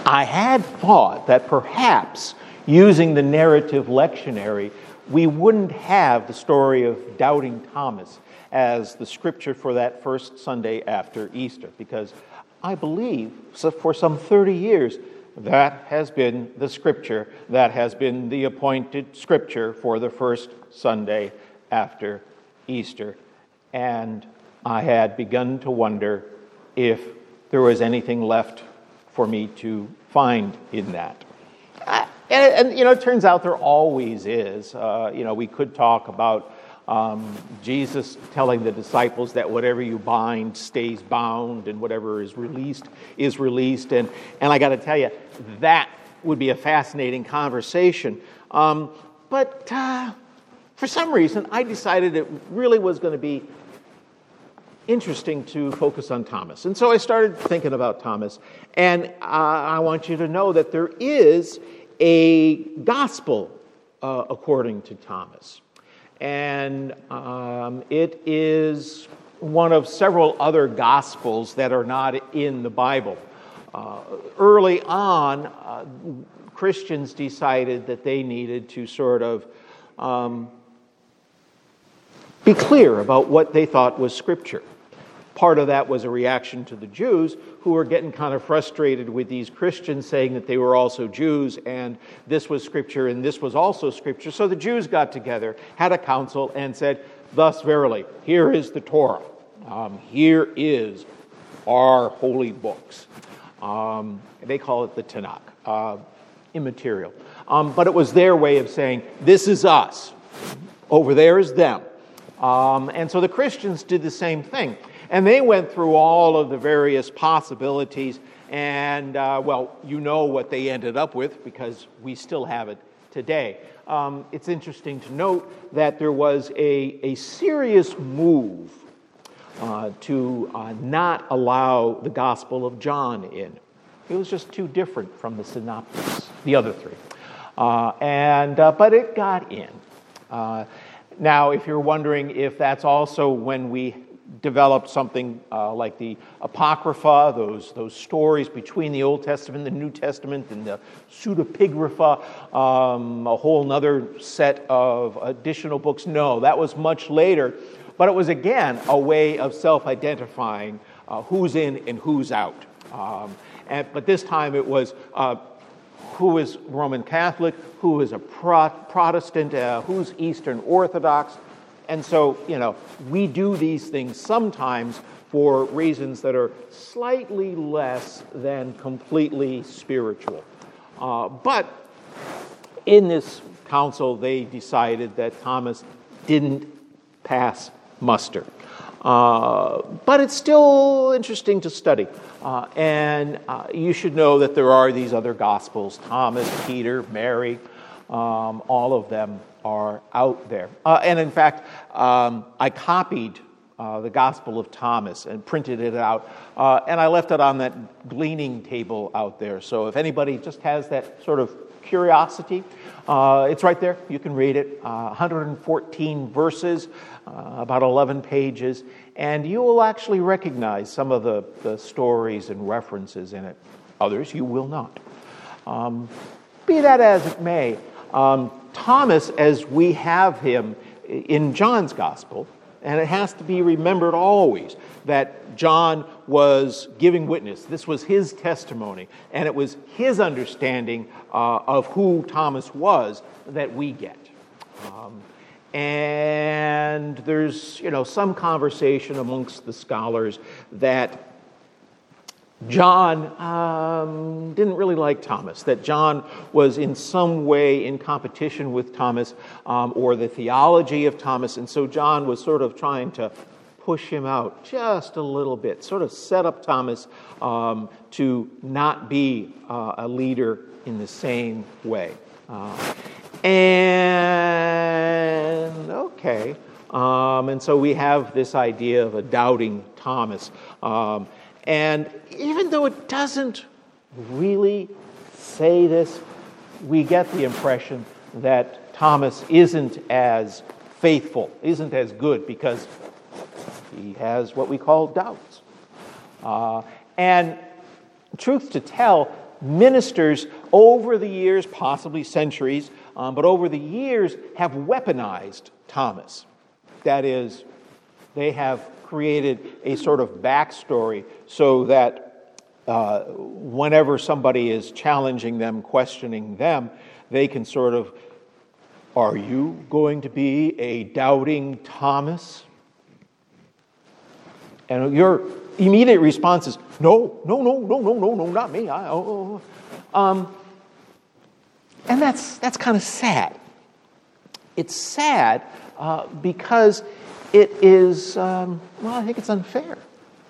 I had thought that perhaps using the narrative lectionary, we wouldn't have the story of doubting Thomas as the scripture for that first Sunday after Easter, because I believe for some 30 years that has been the scripture, that has been the appointed scripture for the first Sunday after Easter. And I had begun to wonder if there was anything left for me to find in that. And it turns out there always is. We could talk about Jesus telling the disciples that whatever you bind stays bound, and whatever is released is released. And I got to tell you, that would be a fascinating conversation. But for some reason, I decided it really was going to be interesting to focus on Thomas. And so I started thinking about Thomas. And I want you to know that there is a gospel according to Thomas. And it is one of several other gospels that are not in the Bible. Early on, Christians decided that they needed to sort of be clear about what they thought was Scripture. Part of that was a reaction to the Jews, who were getting kind of frustrated with these Christians saying that they were also Jews, and this was Scripture and this was also Scripture. So the Jews got together, had a council, and said, "Thus verily, here is the Torah. Here is our holy books." They call it the Tanakh, immaterial. But it was their way of saying, this is us. Over there is them. And so the Christians did the same thing. And they went through all of the various possibilities, and, you know what they ended up with, because we still have it today. It's interesting to note that there was a serious move to not allow the Gospel of John in. It was just too different from the synoptics, the other three. But it got in. Now, if you're wondering if that's also when we developed something like the Apocrypha, those stories between the Old Testament and the New Testament, and the Pseudepigrapha, a whole other set of additional books. No, that was much later. But it was, again, a way of self-identifying who's in and who's out. But this time it was who is Roman Catholic, who is a Protestant, who's Eastern Orthodox. And so, we do these things sometimes for reasons that are slightly less than completely spiritual. But in this council, they decided that Thomas didn't pass muster. But it's still interesting to study. And you should know that there are these other Gospels, Thomas, Peter, Mary, all of them are out there. And in fact, I copied the Gospel of Thomas and printed it out, and I left it on that gleaning table out there. So if anybody just has that sort of curiosity, it's right there. You can read it. 114 verses, about 11 pages, and you will actually recognize some of the stories and references in it. Others you will not. Be that as it may, Thomas, as we have him in John's Gospel, and it has to be remembered always that John was giving witness. This was his testimony, and it was his understanding of who Thomas was that we get. And there's, some conversation amongst the scholars that John didn't really like Thomas, that John was in some way in competition with Thomas or the theology of Thomas, and so John was sort of trying to push him out just a little bit, sort of set up Thomas to not be a leader in the same way. And so we have this idea of a doubting Thomas. And even though it doesn't really say this, we get the impression that Thomas isn't as faithful, isn't as good, because he has what we call doubts. And truth to tell, ministers over the years, possibly centuries, but over the years have weaponized Thomas. That is, they have created a sort of backstory so that whenever somebody is challenging them, questioning them, they can sort of, are you going to be a doubting Thomas? And your immediate response is, no, not me. And that's kind of sad. It's sad because it is, I think it's unfair.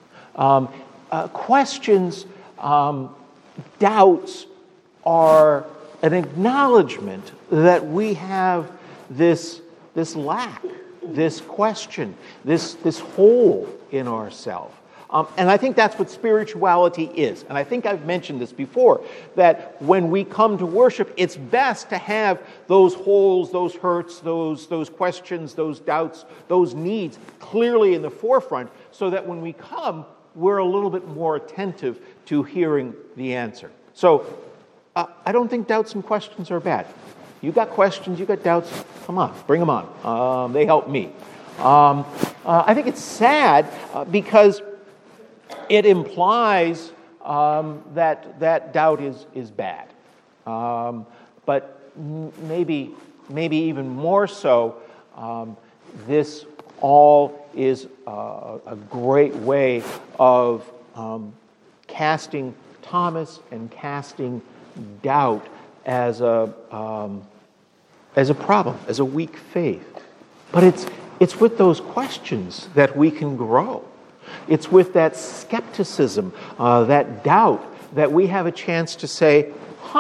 Questions, doubts are an acknowledgement that we have this lack, this question, this hole in ourselves. And I think that's what spirituality is. And I think I've mentioned this before, that when we come to worship, it's best to have those holes, those hurts, those questions, those doubts, those needs clearly in the forefront, so that when we come, we're a little bit more attentive to hearing the answer. So I don't think doubts and questions are bad. You got questions, you got doubts, come on, bring them on. They help me. I think it's sad because it implies that doubt is bad. But maybe even more so, this all is a great way of casting Thomas and casting doubt as a problem, as a weak faith. But it's with those questions that we can grow. It's with that skepticism, that doubt, that we have a chance to say,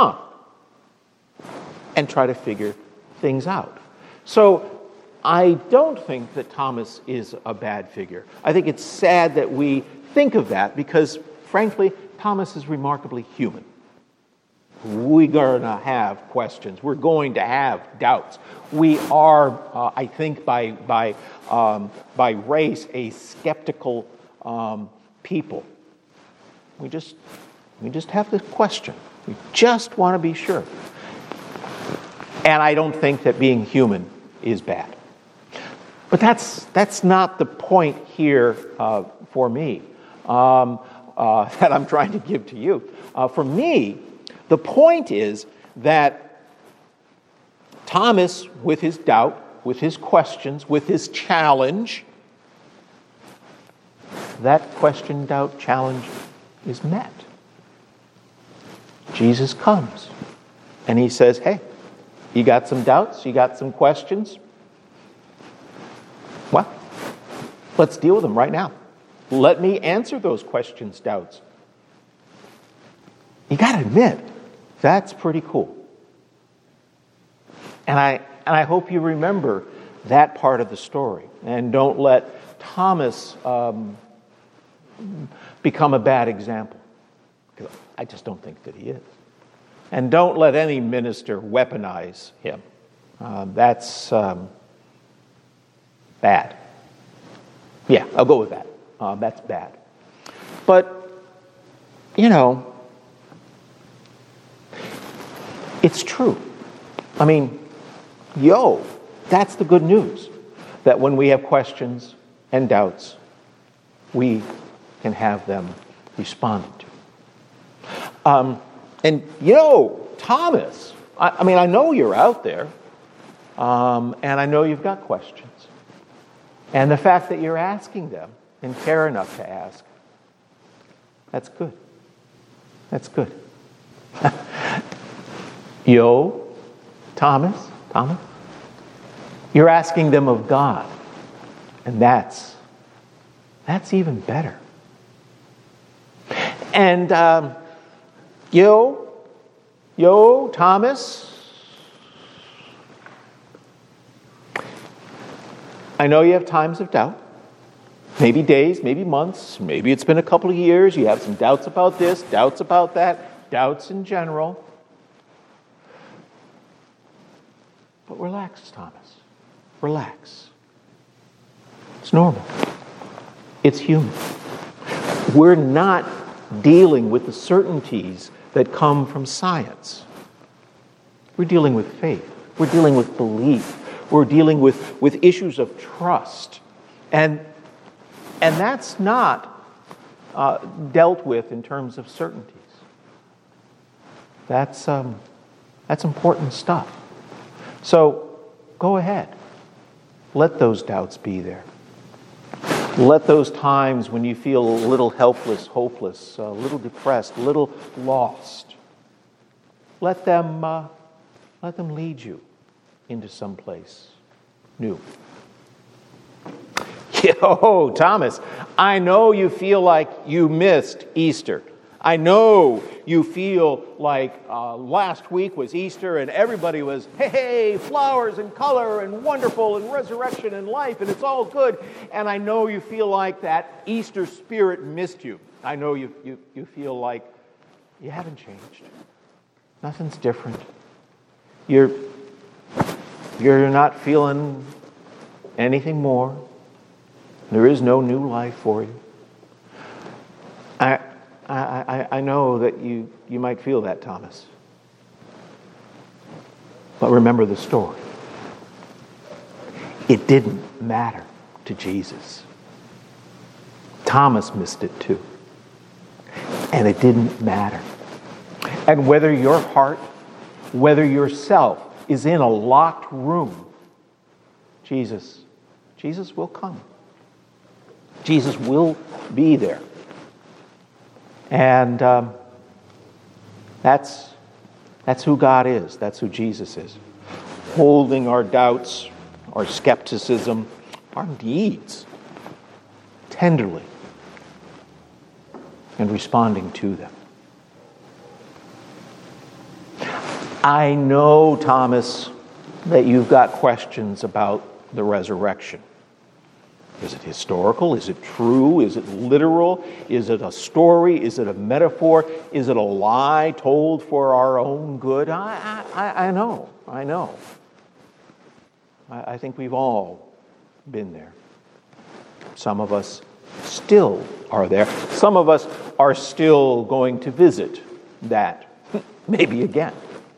and try to figure things out. So I don't think that Thomas is a bad figure. I think it's sad that we think of that because, frankly, Thomas is remarkably human. We're going to have questions. We're going to have doubts. We are, I think, by race, a skeptical people. We just have this question. We just want to be sure. And I don't think that being human is bad. But that's not the point here for me that I'm trying to give to you. For me, the point is that Thomas, with his doubt, with his questions, with his challenge, that question, doubt, challenge is met. Jesus comes and he says, hey, you got some doubts? You got some questions? Well, let's deal with them right now. Let me answer those questions, doubts. You got to admit, that's pretty cool. And I hope you remember that part of the story and don't let Thomas become a bad example. Because I just don't think that he is. And don't let any minister weaponize him. That's bad. Yeah, I'll go with that. That's bad. But, it's true. I mean, that's the good news. That when we have questions and doubts, we can have them responded to. And Thomas, I know you're out there, and I know you've got questions. And the fact that you're asking them and care enough to ask, that's good. That's good. Thomas, you're asking them of God. And that's even better. And Thomas, I know you have times of doubt. Maybe days, maybe months, maybe it's been a couple of years. You have some doubts about this, doubts about that, doubts in general. But relax, Thomas. Relax. It's normal. It's human. We're not dealing with the certainties that come from science. We're dealing with faith. We're dealing with belief. We're dealing with issues of trust. And that's not dealt with in terms of certainties. That's important stuff. So go ahead. Let those doubts be there. Let those times when you feel a little helpless, hopeless, a little depressed, a little lost, let them lead you into some place new. Oh, Thomas, I know you feel like you missed Easter. I know you feel like last week was Easter and everybody was, hey, flowers and color and wonderful and resurrection and life and it's all good. And I know you feel like that Easter spirit missed you. I know you feel like you haven't changed. Nothing's different. You're not feeling anything more. There is no new life for you. I know that you might feel that, Thomas. But remember the story. It didn't matter to Jesus. Thomas missed it too. And it didn't matter. And whether your heart, whether yourself is in a locked room, Jesus will come. Jesus will be there. And that's who God is. That's who Jesus is. Holding our doubts, our skepticism, our needs tenderly and responding to them. I know, Thomas, that you've got questions about the resurrection. Is it historical? Is it true? Is it literal? Is it a story? Is it a metaphor? Is it a lie told for our own good? I know. I think we've all been there. Some of us still are there. Some of us are still going to visit that, maybe again.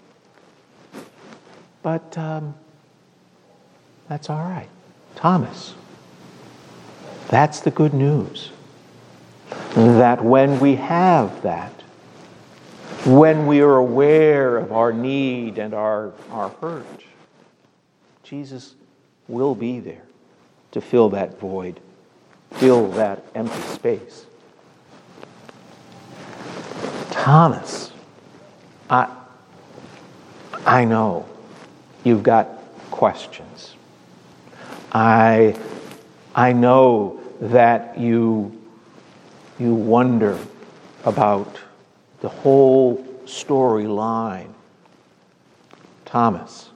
But that's all right. Thomas, that's the good news. That when we have that, when we are aware of our need and our hurt, Jesus will be there to fill that void, fill that empty space. Thomas, I know you've got questions. I know that you wonder about the whole storyline. Thomas,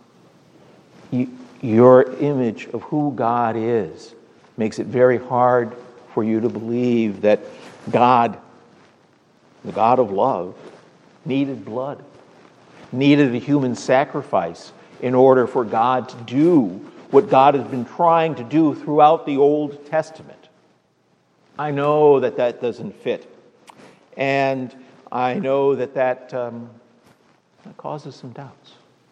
your image of who God is makes it very hard for you to believe that God, the God of love, needed blood, needed a human sacrifice in order for God to do what God has been trying to do throughout the Old Testament. I know that doesn't fit. And I know that causes some doubts.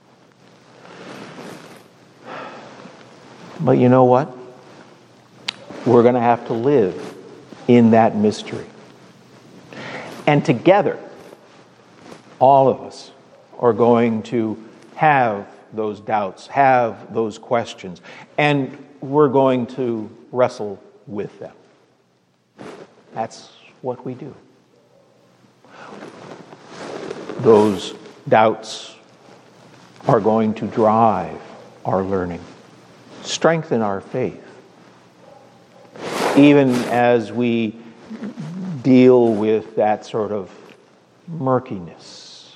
But you know what? We're going to have to live in that mystery. And together, all of us are going to have those doubts, have those questions, and we're going to wrestle with them. That's what we do. Those doubts are going to drive our learning, strengthen our faith, even as we deal with that sort of murkiness.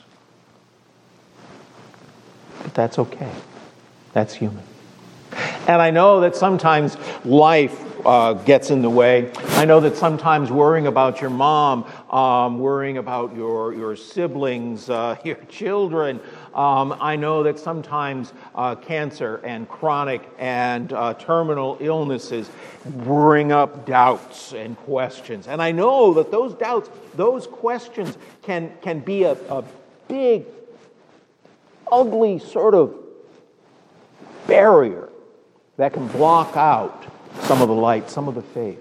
But that's okay. That's human. And I know that sometimes life gets in the way. I know that sometimes worrying about your mom, worrying about your siblings, your children, I know that sometimes cancer and chronic and terminal illnesses bring up doubts and questions. And I know that those doubts, those questions can be a big, ugly sort of barrier that can block out some of the light, some of the faith.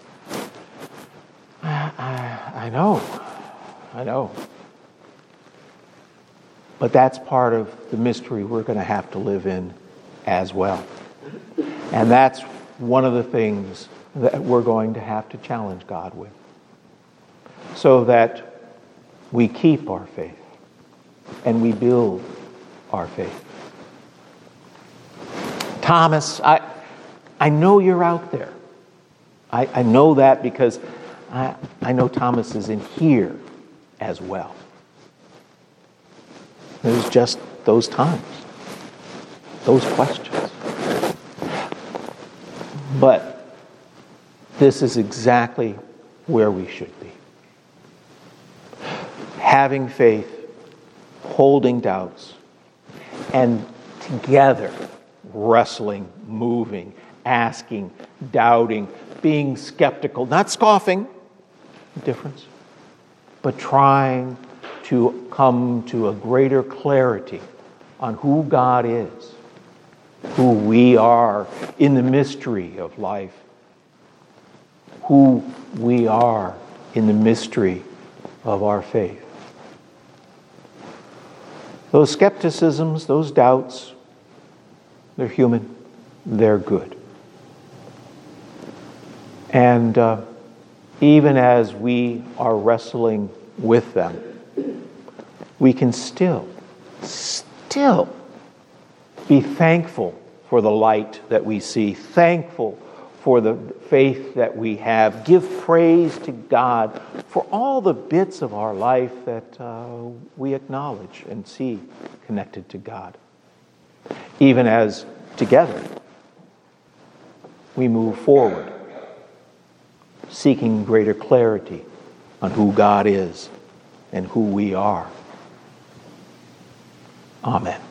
I know. But that's part of the mystery we're going to have to live in as well. And that's one of the things that we're going to have to challenge God with, so that we keep our faith and we build our faith. Thomas, I know you're out there. I know that because I know Thomas is in here as well. There's just those times, those questions. But this is exactly where we should be. Having faith, holding doubts, and together wrestling, moving, asking, doubting, being skeptical, not scoffing, difference, but trying to come to a greater clarity on who God is, who we are in the mystery of life, who we are in the mystery of our faith. Those skepticisms, those doubts, they're human, they're good. And even as we are wrestling with them, we can still be thankful for the light that we see, thankful for the faith that we have, give praise to God for all the bits of our life that we acknowledge and see connected to God. Even as together we move forward, seeking greater clarity on who God is and who we are. Amen.